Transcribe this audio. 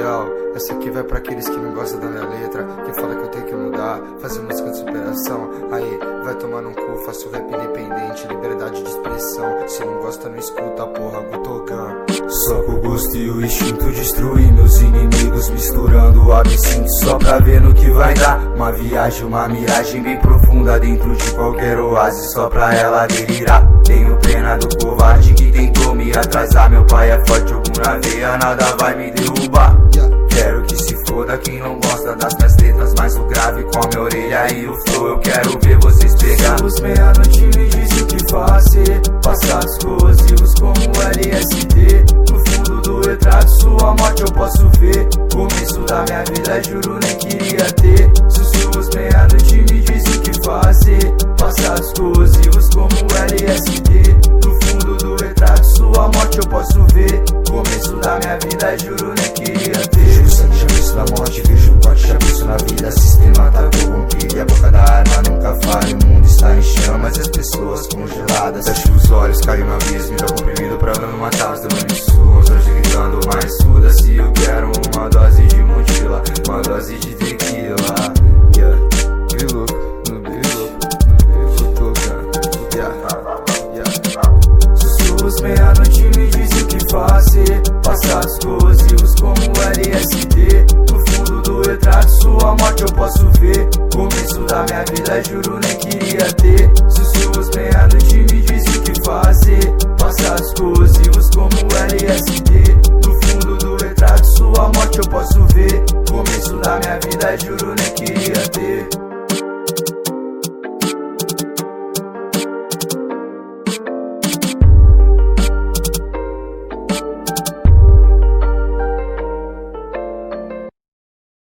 Yo, essa aqui vai pra aqueles que não gostam da minha letra, que fala que eu tenho que mudar, fazer música de superação. Aí, vai tomar no cu, faço rap independente, liberdade de expressão. Se não gosta, não escuta, porra, Gutogan. Só com o gosto e o instinto destruir meus inimigos, misturando o absinto só pra ver no que vai dar. Uma viagem, uma miragem bem profunda dentro de qualquer oásis, só pra ela delirar. Tenho pena do covarde que tentou me atrasar. Meu pai é forte, algum na veia, nada vai me derrubar. Quero que se foda quem não gosta das minhas letras, mas o grave com a minha orelha e o flow eu quero ver vocês pegar. Os meia-noite me dizem o que fazer, passados corrosivos como LSD. No fundo do retrato sua morte eu posso ver. Começo da minha vida juro nem queria ter. Sussurros meia-noite me dizem o que fazer, passados corrosivos como LSD. No fundo do retrato sua morte eu posso ver. Começo da minha vida juro nem queria ter. Vejo o sangue, já penso na morte, vejo o corte, já penso na vida. Sistema tá corrompido e a boca da arma nunca falha. O mundo está em chamas e as pessoas congeladas. Fecho os olhos, caio uma vez, me dá comprimido pra não me matar. Os demônios suam, os anjos gritando mais surda. Se eu quero uma dose de mochila, uma dose de tequila. Yeah, be louco, no beijo, sussurros meia-noite me dizem o que fazer, passados corrosivos como LSD. No fundo do retrato sua morte eu posso ver. Começo da minha vida juro nem queria ter. Sussurros meia-noite me dizem o que fazer, passados corrosivos como LSD. No fundo do retrato sua morte eu posso ver. Começo da minha vida juro